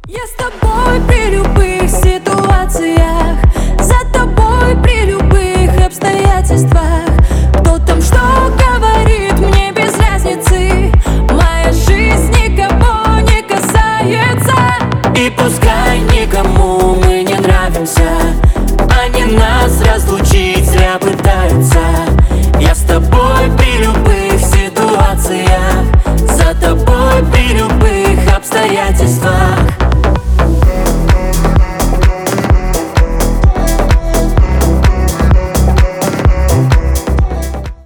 Я с тобой при любых ситуациях, за тобой при любых обстоятельствах. Кто там что говорит, мне без разницы. Моя жизнь никого не касается. И пускай никому мы не нравимся, они нас разлучить зря пытаются.